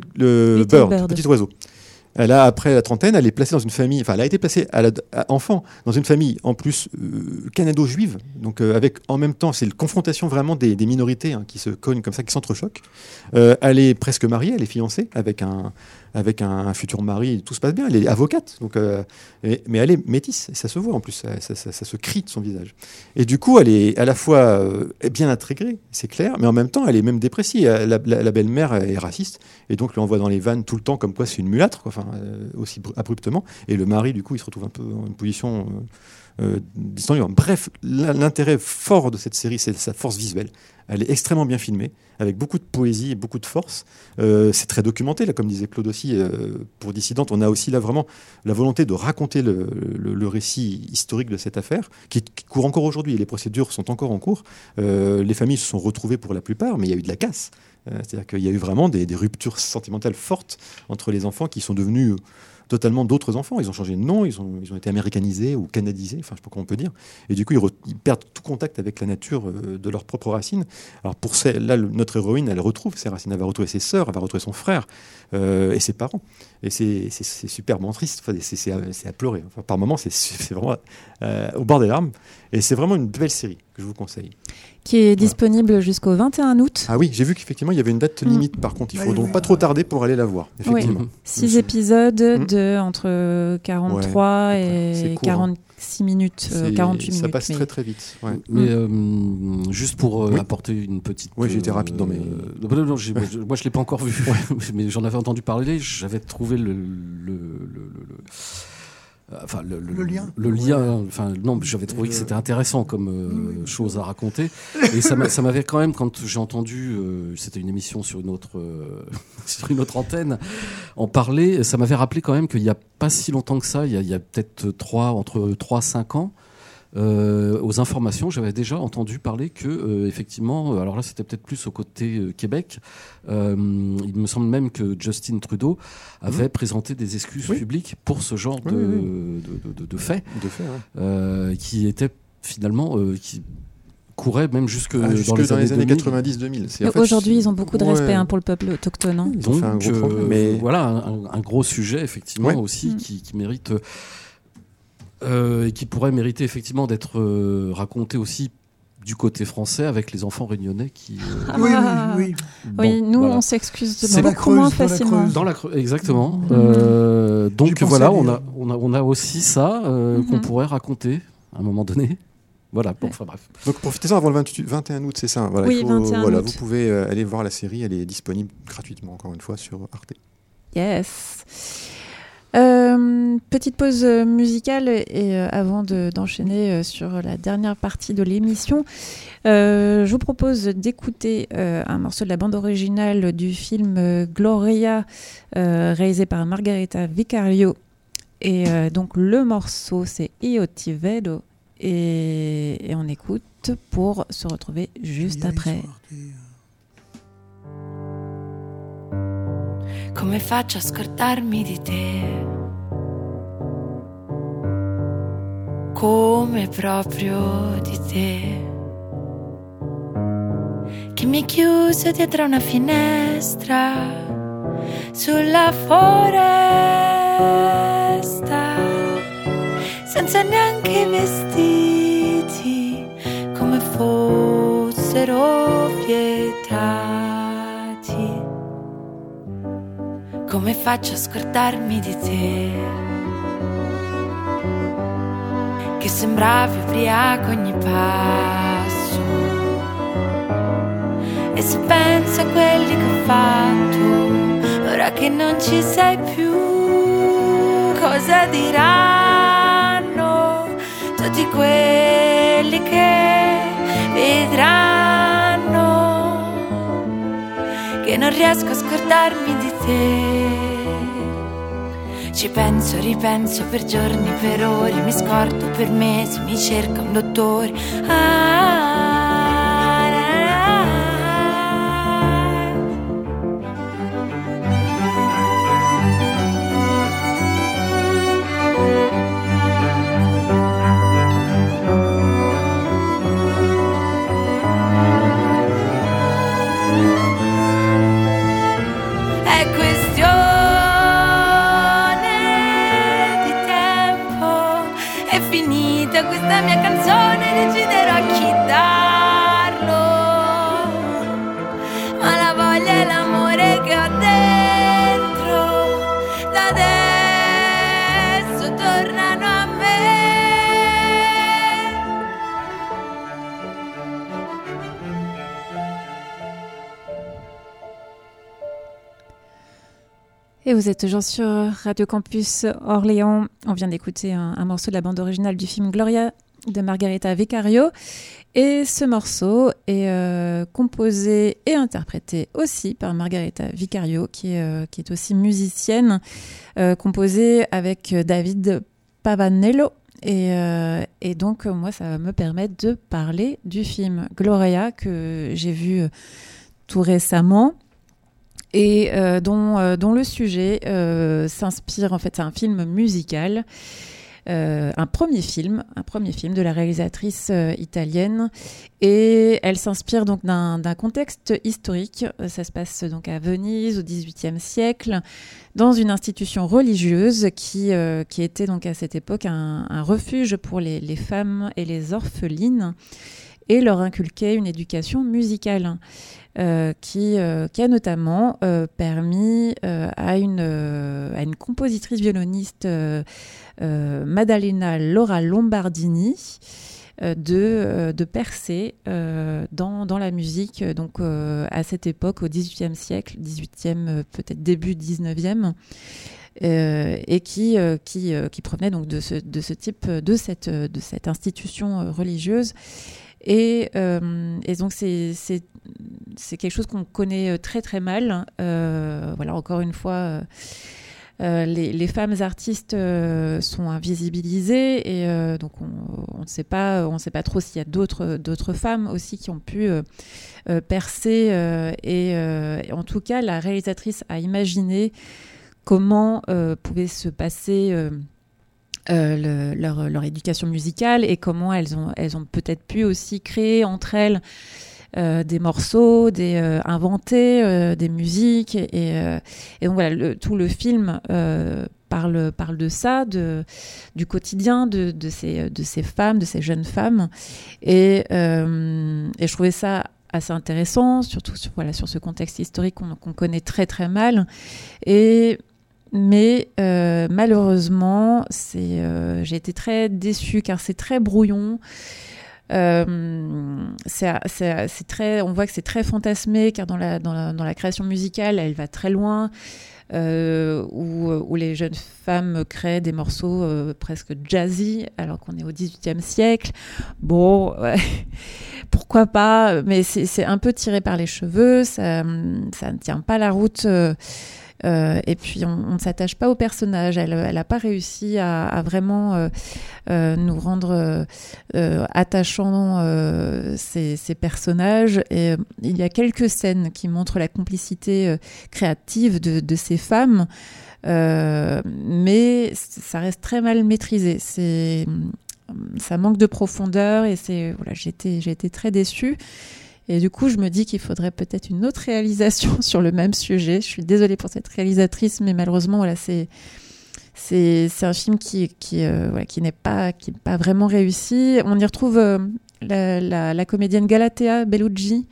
Bird, petit oiseau. Elle a, après la trentaine, elle est placée dans une famille, enfin, elle a été placée à enfant dans une famille, en plus, canado-juive. Donc, avec, en même temps, c'est la confrontation vraiment des minorités qui se cognent comme ça, qui s'entrechoquent. Elle est presque mariée, elle est fiancée avec un futur mari, tout se passe bien. Elle est avocate, donc, mais elle est métisse, et ça se voit en plus, ça se crie de son visage. Et du coup, elle est à la fois bien intégrée, c'est clair, mais en même temps, elle est même dépréciée. La belle-mère est raciste, et donc lui envoie dans les vannes tout le temps comme quoi c'est une mulâtre, quoi, aussi abruptement. Et le mari, du coup, il se retrouve un peu en une position distendue. Bref, l'intérêt fort de cette série, c'est sa force visuelle. Elle est extrêmement bien filmée, avec beaucoup de poésie et beaucoup de force. C'est très documenté, là, comme disait Claude aussi, pour Dissidente. On a aussi là vraiment la volonté de raconter le récit historique de cette affaire, qui court encore aujourd'hui. Les procédures sont encore en cours. Les familles se sont retrouvées pour la plupart, mais il y a eu de la casse. C'est-à-dire qu'il y a eu vraiment des ruptures sentimentales fortes entre les enfants qui sont devenus totalement d'autres enfants. Ils ont changé de nom, ils ont été américanisés ou canadisés, enfin je sais pas comment on peut dire. Et du coup, ils perdent tout contact avec la nature de leurs propres racines. Alors là, notre héroïne, elle retrouve ses racines, elle va retrouver ses sœurs, elle va retrouver son frère et ses parents. Et c'est superbement triste, enfin, c'est à pleurer. Enfin, par moments, c'est vraiment au bord des larmes. Et c'est vraiment une belle série que je vous conseille. Qui est disponible jusqu'au 21 août. Ah oui, j'ai vu qu'effectivement, il y avait une date limite. Par contre, il faut donc pas trop tarder pour aller la voir. Effectivement. Oui. 6 épisodes de entre 43 et 46 minutes, 48 minutes. Ça passe très très vite. Ouais. Mais juste pour apporter une petite... Oui, j'ai été rapide dans mes... moi, je ne l'ai pas encore vu, mais j'en avais entendu parler. J'avais trouvé le lien, enfin non, j'avais trouvé que c'était intéressant comme chose à raconter, et ça m'avait quand même, quand j'ai entendu, c'était une émission sur une autre antenne, en parler, ça m'avait rappelé quand même qu'il n'y a pas si longtemps que ça, il y a peut-être entre 3-5 ans, aux informations, j'avais déjà entendu parler que effectivement, alors là c'était peut-être plus au côté Québec, il me semble même que Justin Trudeau avait présenté des excuses publiques pour ce genre de faits, qui étaient finalement qui couraient même jusque dans les années 90-2000. Aujourd'hui, ils ont beaucoup de respect pour le peuple autochtone. Ils ont fait un gros problème, mais voilà un gros sujet effectivement aussi qui mérite. Et qui pourrait mériter effectivement d'être raconté aussi du côté français avec les enfants réunionnais qui... Oui. Oui, nous on s'excuse beaucoup moins facilement. Dans la Creuse, exactement. Donc voilà, on a aussi ça qu'on pourrait raconter à un moment donné. Voilà, bon, enfin bref. Donc profitez-en avant le 21 août, c'est ça. Voilà, oui, 21 août. Vous pouvez aller voir la série, elle est disponible gratuitement encore une fois sur Arte. Yes. Petite pause musicale et avant d'enchaîner sur la dernière partie de l'émission, je vous propose d'écouter un morceau de la bande originale du film Gloria, réalisé par Margarita Vicario, et donc le morceau c'est Io Ti Vedo et on écoute pour se retrouver juste après. Come faccio a scordarmi di te? Come proprio di te? Che mi hai chiuso dietro una finestra sulla foresta, senza neanche vestiti, come fossero vietati. Come faccio a scordarmi di te? Che sembravi ubriaco ogni passo. E se penso a quelli che ho fatto, ora che non ci sei più, cosa diranno tutti quelli che vedranno che non riesco a scordarmi di te. Ci penso, ripenso per giorni, per ore, mi scordo per mesi, mi cerca un dottore. Questa mia canzone deciderò a chi darlo, ma la voglia e l'amore che ho dentro da adesso tornano a me. Et vous êtes toujours sur Radio Campus Orléans. On vient d'écouter un morceau de la bande originale du film Gloria de Margherita Vicario. Et ce morceau est composé et interprété aussi par Margherita Vicario, qui est aussi musicienne, composé avec David Pavanello. Et donc, moi, ça me permet de parler du film Gloria que j'ai vu tout récemment. Et dont le sujet s'inspire, en fait, c'est un film musical, un premier film de la réalisatrice italienne, et elle s'inspire donc d'un contexte historique. Ça se passe donc à Venise au XVIIIe siècle, dans une institution religieuse qui était donc à cette époque un refuge pour les femmes et les orphelines, et leur inculquait une éducation musicale. Qui a notamment permis à une compositrice violoniste, Maddalena Laura Lombardini, de percer dans la musique, donc à cette époque, au XVIIIe siècle, 18e, peut-être début 19e, et qui provenait donc de ce type, de cette institution religieuse. Et donc c'est quelque chose qu'on connaît très très mal. Voilà, encore une fois, les femmes artistes sont invisibilisées, et donc on ne sait pas trop s'il y a d'autres femmes aussi qui ont pu percer. Et en tout cas, la réalisatrice a imaginé comment pouvait se passer leur éducation musicale, et comment elles ont peut-être pu aussi créer entre elles des morceaux, inventer des musiques, et donc voilà, tout le film parle de ça, du quotidien de ces femmes, de ces jeunes femmes, et je trouvais ça assez intéressant, surtout sur ce contexte historique qu'on connaît très très mal. Mais malheureusement, j'ai été très déçue, car c'est très brouillon. C'est très, on voit que c'est très fantasmé, car dans la création musicale, elle va très loin, où les jeunes femmes créent des morceaux presque jazzy, alors qu'on est au XVIIIe siècle. Bon, ouais, pourquoi pas, mais c'est un peu tiré par les cheveux, ça ne tient pas la route. Et puis on ne s'attache pas au personnage. Elle n'a pas réussi à vraiment nous rendre attachants ces personnages. Et il y a quelques scènes qui montrent la complicité créative de ces femmes, mais ça reste très mal maîtrisé. Ça manque de profondeur et j'ai été très déçue. Et du coup, je me dis qu'il faudrait peut-être une autre réalisation sur le même sujet. Je suis désolée pour cette réalisatrice, mais malheureusement, voilà, c'est un film qui n'est pas vraiment réussi. On y retrouve la comédienne Galatea Bellucci.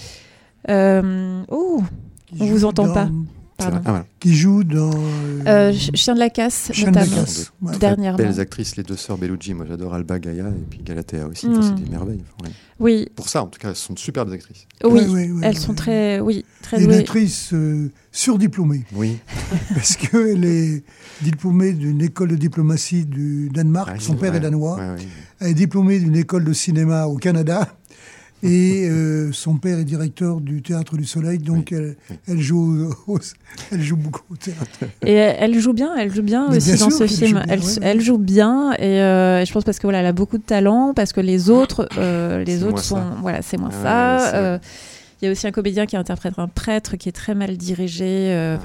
On vous entend pas. Pardon. Qui joue dans Chien de la casse, Chien notamment. de la casse, ouais. Dernièrement. Belles actrices, les deux sœurs Bellucci. Moi, j'adore Alba Gaia et puis Galatea aussi. Enfin, c'est des merveilles. Ouais. Oui. Pour ça, en tout cas, elles sont de superbes actrices. Oui, elles sont très et douées. une actrice surdiplômée. Oui. Parce qu'elle est diplômée d'une école de diplomatie du Danemark. Son père est danois. Elle est diplômée d'une école de cinéma au Canada. Et son père est directeur du Théâtre du Soleil, donc elle joue beaucoup au théâtre. Et elle joue bien aussi dans ce film. Elle joue bien, et je pense parce que voilà, elle a beaucoup de talent, parce que les autres sont c'est moins ça. Il y a aussi un comédien qui interprète un prêtre qui est très mal dirigé.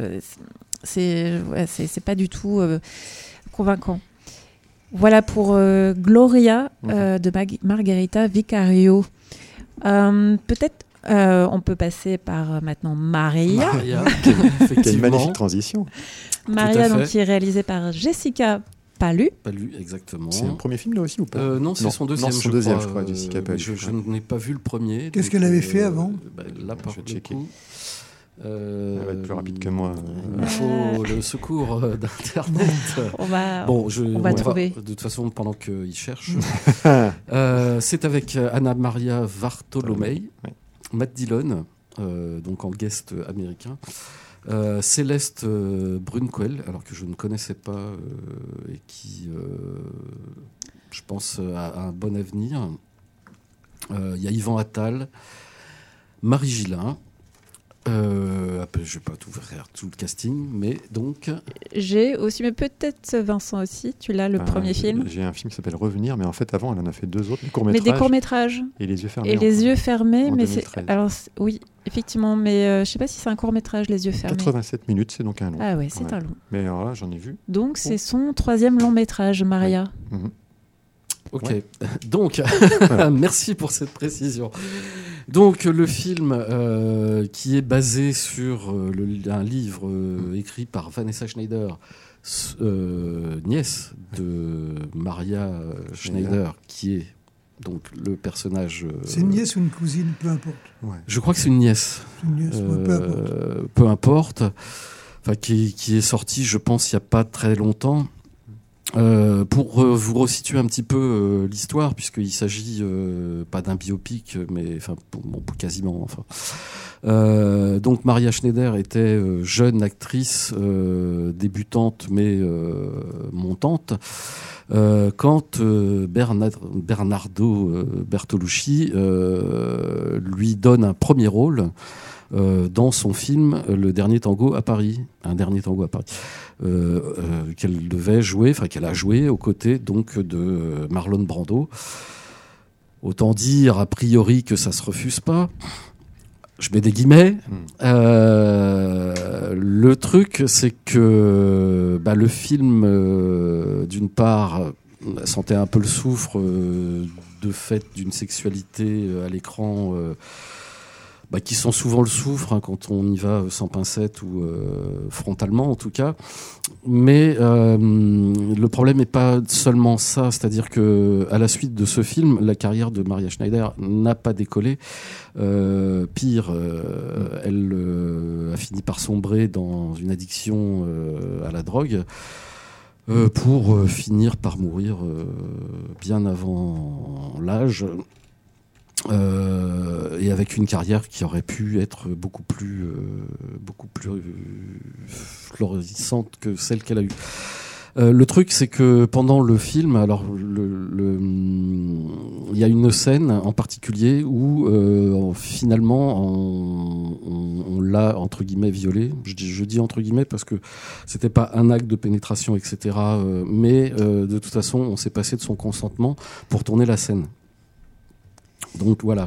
C'est pas du tout convaincant. Voilà pour Gloria de Margherita Vicario. Peut-être on peut passer par maintenant Maria. Quelle magnifique transition. Maria, donc, qui est réalisée par Jessica Pallu. Pallu, exactement. C'est un premier film là aussi ou pas? Non, c'est son deuxième. Non, son deuxième, je crois, Jessica Pallu. Je n'ai pas vu le premier. Qu'est-ce qu'elle avait fait avant? Là, par checker. coup. Elle va être plus rapide que moi. Il faut le secours d'Internet. On va trouver. De toute façon, pendant qu'il cherche. C'est avec Anna Maria Vartolomei, Matt Dillon, donc en guest américain, Céleste Brunquel, alors que je ne connaissais pas et qui, je pense, a un bon avenir. Il y a Yvan Attal, Marie Gillin. Je vais pas tout faire tout le casting, mais donc j'ai aussi, mais peut-être Vincent aussi. Tu l'as, le premier film. J'ai un film qui s'appelle Revenir, mais en fait avant elle en a fait deux autres, des courts-métrages. Mais des courts-métrages. Et Les yeux fermés. Et Les yeux fermés, mais 2013. oui, effectivement, mais je sais pas si c'est un court-métrage, Les yeux fermés. 87 minutes, c'est donc un long. Ah ouais, c'est un long. Mais alors là, j'en ai vu. Donc c'est son troisième long-métrage, Maria. Ok, donc merci pour cette précision. Donc le film qui est basé sur un livre écrit par Vanessa Schneider, nièce de Maria Schneider, qui est donc le personnage. C'est une nièce ou une cousine, peu importe. Je crois que c'est une nièce. Peu importe. Enfin, qui est sortie, je pense, il n'y a pas très longtemps. Pour vous resituer un petit peu l'histoire, puisqu'il s'agit pas d'un biopic, mais enfin quasiment. Donc Maria Schneider était jeune actrice débutante mais montante quand Bernardo Bertolucci lui donne un premier rôle dans son film Le Dernier Tango à Paris, Un Dernier Tango à Paris, qu'elle devait jouer, enfin qu'elle a joué aux côtés donc de Marlon Brando. Autant dire a priori que ça se refuse pas. Je mets des guillemets. Le truc, c'est que le film, d'une part, sentait un peu le soufre de fait d'une sexualité à l'écran. Qui sont souvent le soufre quand on y va sans pincette ou frontalement en tout cas. Mais le problème n'est pas seulement ça, c'est-à-dire que à la suite de ce film, la carrière de Maria Schneider n'a pas décollé. Pire, elle a fini par sombrer dans une addiction à la drogue. Pour finir par mourir bien avant l'âge. Et avec une carrière qui aurait pu être beaucoup plus florissante que celle qu'elle a eue. Le truc, c'est que pendant le film, alors il y a une scène en particulier où finalement on l'a entre guillemets violé. Je dis entre guillemets parce que c'était pas un acte de pénétration, etc. Mais de toute façon, on s'est passé de son consentement pour tourner la scène. Donc voilà.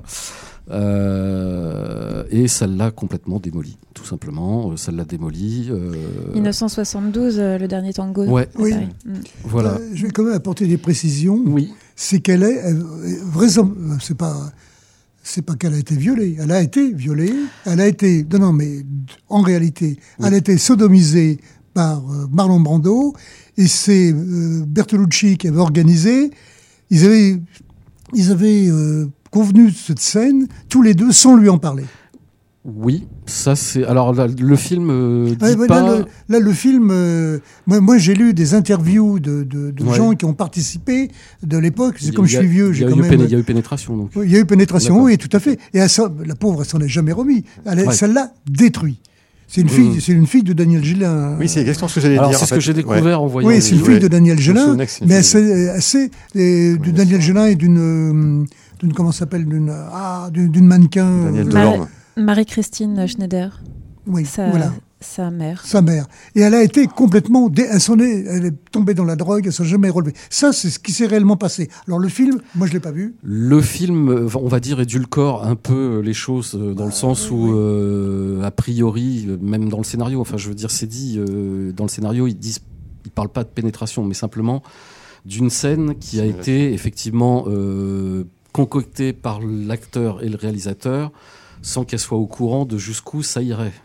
Et ça l'a complètement démoli, tout simplement. Ça l'a démoli. 1972, le dernier tango. Ouais. Oui. Voilà. Je vais quand même apporter des précisions. Oui. C'est qu'elle est c'est pas qu'elle a été violée. Elle a été violée. Elle a été non mais en réalité, elle a été sodomisée par Marlon Brando et c'est Bertolucci qui avait organisé. Ils avaient convenu de cette scène, tous les deux, sans lui en parler. Oui, ça c'est... Alors là, le film dit pas... Là, le film... moi, j'ai lu des interviews de gens qui ont participé de l'époque. C'est comme je suis vieux, j'ai quand même... Il y a eu pénétration, donc. Il y a eu pénétration, oui, tout à fait. Et la pauvre, elle s'en est jamais remis. Ça l'a détruit. C'est une fille de Daniel Gélin. Oui, c'est exactement ce que j'allais dire. C'est ce que j'ai découvert en voyant. Oui, c'est une fille de Daniel Gélin, mais assez de Daniel Gélin et d'une comment s'appelle d'une mannequin. Daniel Delorme. Marie-Christine Schneider. Oui, voilà. Sa mère. Sa mère. Et elle a été complètement... elle est tombée dans la drogue, elle s'est jamais relevée. Ça, c'est ce qui s'est réellement passé. Alors le film, moi je l'ai pas vu. Le film, on va dire, édulcore un peu les choses dans le sens où, a priori, même dans le scénario, enfin je veux dire, c'est dit, dans le scénario, ils parlent pas de pénétration, mais simplement d'une scène qui a été effectivement concoctée par l'acteur et le réalisateur sans qu'elle soit au courant de jusqu'où ça irait.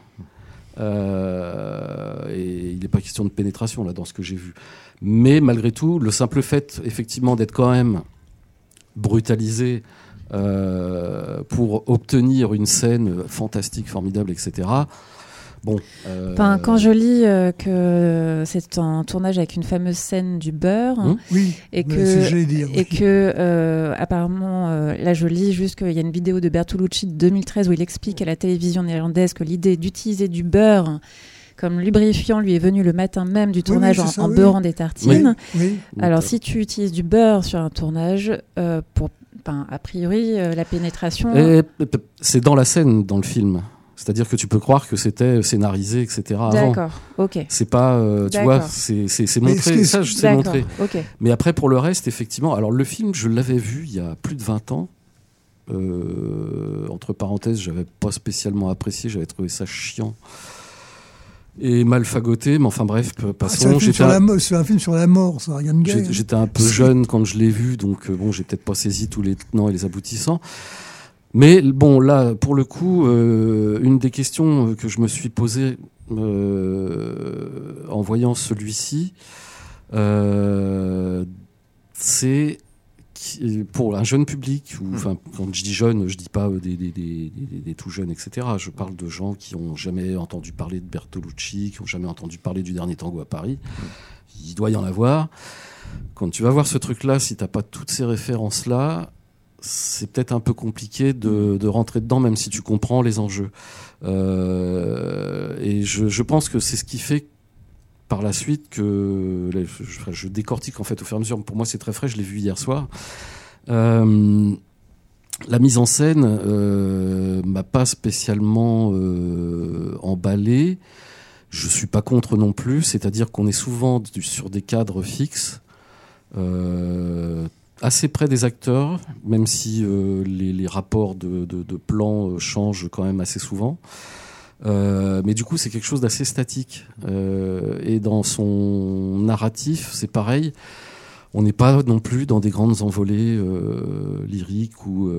Et il n'est pas question de pénétration là dans ce que j'ai vu, mais malgré tout le simple fait effectivement d'être quand même brutalisé pour obtenir une scène fantastique, formidable, etc. Bon, quand je lis que c'est un tournage avec une fameuse scène du beurre, et que apparemment, là je lis juste qu'il y a une vidéo de Bertolucci de 2013 où il explique à la télévision néerlandaise que l'idée d'utiliser du beurre comme lubrifiant lui est venue le matin même du tournage en beurrant des tartines. Alors si tu utilises du beurre sur un tournage, a priori la pénétration... c'est dans la scène, dans le film. C'est-à-dire que tu peux croire que c'était scénarisé, etc. avant. D'accord, ok. C'est pas, tu vois, c'est montré, ça je sais montrer. Okay. Mais après, pour le reste, effectivement, alors le film, je l'avais vu il y a plus de 20 ans. Entre parenthèses, j'avais pas spécialement apprécié, j'avais trouvé ça chiant et mal fagoté, mais enfin bref, passons. C'est un film sur la mort, ça, rien de gay. J'étais un peu jeune quand je l'ai vu, donc bon, j'ai peut-être pas saisi tous les tenants et les aboutissants. Mais bon, là, pour le coup, une des questions que je me suis posée en voyant celui-ci, c'est pour un jeune public, enfin, quand je dis jeune, je dis pas des tout jeunes, etc. Je parle de gens qui ont jamais entendu parler de Bertolucci, qui ont jamais entendu parler du dernier tango à Paris. Il doit y en avoir. Quand tu vas voir ce truc-là, si t'as pas toutes ces références-là, c'est peut-être un peu compliqué de rentrer dedans, même si tu comprends les enjeux. Et je pense que c'est ce qui fait par la suite que je décortique en fait au fur et à mesure. Pour moi, c'est très frais. Je l'ai vu hier soir. La mise en scène m'a pas spécialement emballé. Je suis pas contre non plus. C'est-à-dire qu'on est souvent sur des cadres fixes. Assez près des acteurs, même si les rapports de plans changent quand même assez souvent. Mais du coup, c'est quelque chose d'assez statique. Et dans son narratif, c'est pareil. On n'est pas non plus dans des grandes envolées lyriques ou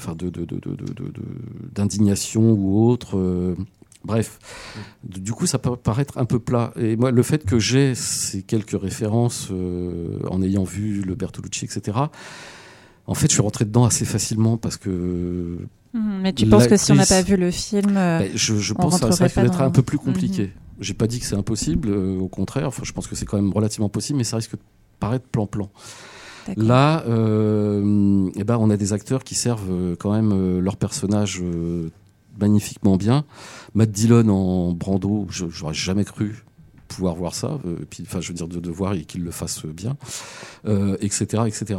d'indignation ou autre. Bref, du coup, ça peut paraître un peu plat. Et moi, le fait que j'ai ces quelques références en ayant vu le Bertolucci, etc., en fait, je suis rentré dedans assez facilement parce que... Mais tu penses que si on n'a pas vu le film, je pense que ça risque d'être un peu plus compliqué. J'ai pas dit que c'est impossible, au contraire. Enfin, je pense que c'est quand même relativement possible, mais ça risque de paraître plan-plan. D'accord. Là, on a des acteurs qui servent quand même leur personnage magnifiquement bien. Matt Dillon en Brando, j'aurais jamais cru pouvoir voir ça, puis, enfin, je veux dire de voir et qu'il le fasse bien, etc., etc.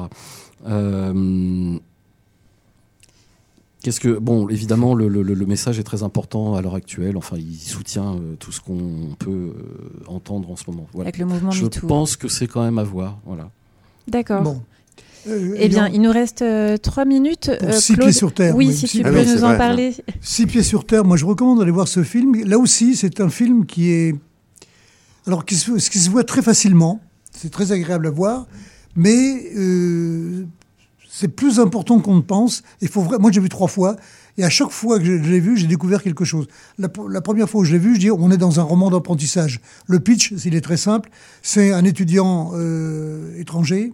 Qu'est-ce que bon, évidemment, le message est très important à l'heure actuelle. Enfin, il soutient tout ce qu'on peut entendre en ce moment. Voilà. Avec le mouvement Je MeToo. pense que c'est quand même à voir. Voilà. D'accord. Bon. Eh bien, il nous reste 3 minutes. Pour Six Claude, pieds sur terre. Oui, si tu peux oui, nous c'est en vrai, parler. 6 pieds sur terre, moi je recommande d'aller voir ce film. Là aussi, c'est un film qui est... Alors, qui se voit très facilement. C'est très agréable à voir. Mais c'est plus important qu'on ne pense. Moi, j'ai vu 3 fois. Et à chaque fois que je l'ai vu, j'ai découvert quelque chose. La première fois où je l'ai vu, je dis, on est dans un roman d'apprentissage. Le pitch, il est très simple. C'est un étudiant étranger,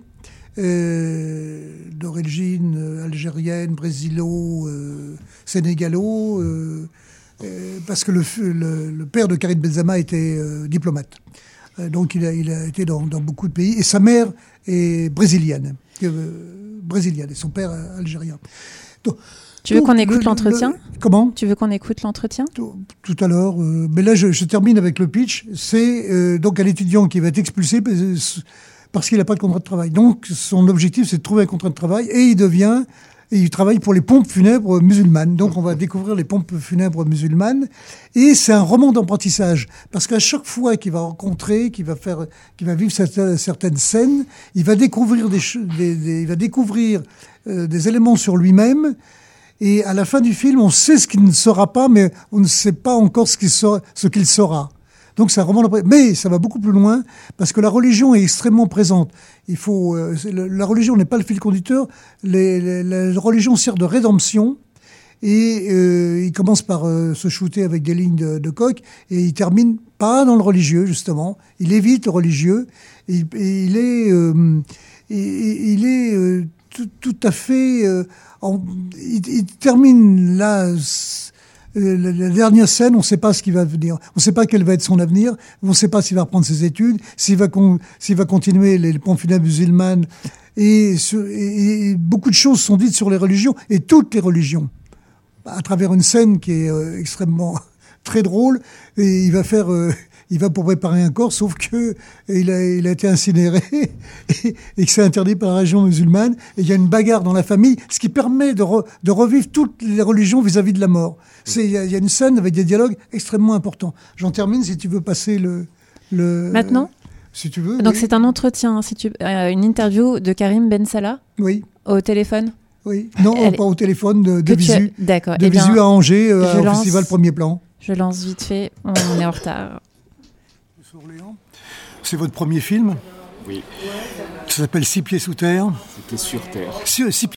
d'origine algérienne, brésilo-sénégalo, parce que le père de Karim Benzema était diplomate. Donc il a été dans beaucoup de pays. Et sa mère est brésilienne, et son père algérien. Tu veux qu'on écoute l'entretien ? Comment ? Tu veux qu'on écoute l'entretien ? Tout à l'heure. Mais là, je termine avec le pitch. C'est donc un étudiant qui va être expulsé parce qu'il n'a pas de contrat de travail. Donc, son objectif, c'est de trouver un contrat de travail et il travaille pour les pompes funèbres musulmanes. Donc, on va découvrir les pompes funèbres musulmanes. Et c'est un roman d'apprentissage. Parce qu'à chaque fois qu'il va rencontrer, qu'il va vivre certaines scènes, il va découvrir des éléments sur lui-même. Et à la fin du film, on sait ce qu'il ne sera pas, mais on ne sait pas encore ce qu'il sera. Donc c'est un roman mais ça va beaucoup plus loin parce que la religion est extrêmement présente. La religion n'est pas le fil conducteur. La religion sert de rédemption et il commence par se shooter avec des lignes de coq et il termine pas dans le religieux justement. Il évite le religieux. Il est tout à fait. Il termine là. La dernière scène, on ne sait pas ce qui va venir. On ne sait pas quel va être son avenir. On ne sait pas s'il va reprendre ses études, s'il va continuer les pompes funèbres musulmanes. Et beaucoup de choses sont dites sur les religions, et toutes les religions, à travers une scène qui est extrêmement très drôle. Et il va pour préparer un corps, sauf que il a été incinéré et que c'est interdit par la religion musulmane. Et il y a une bagarre dans la famille, ce qui permet de revivre toutes les religions vis-à-vis de la mort. Il y a une scène avec des dialogues extrêmement importants. J'en termine si tu veux passer le maintenant. Si tu veux. Donc oui. c'est un entretien, une interview de Karim Benzema. Oui. Au téléphone. Oui. Non, pas au téléphone, de visu. D'accord. De visu à Angers, au festival Premier Plan. Je lance vite fait. On est en retard. C'est votre premier film ? Oui. Ça s'appelle 6 pieds sous terre. C'était sur terre. 6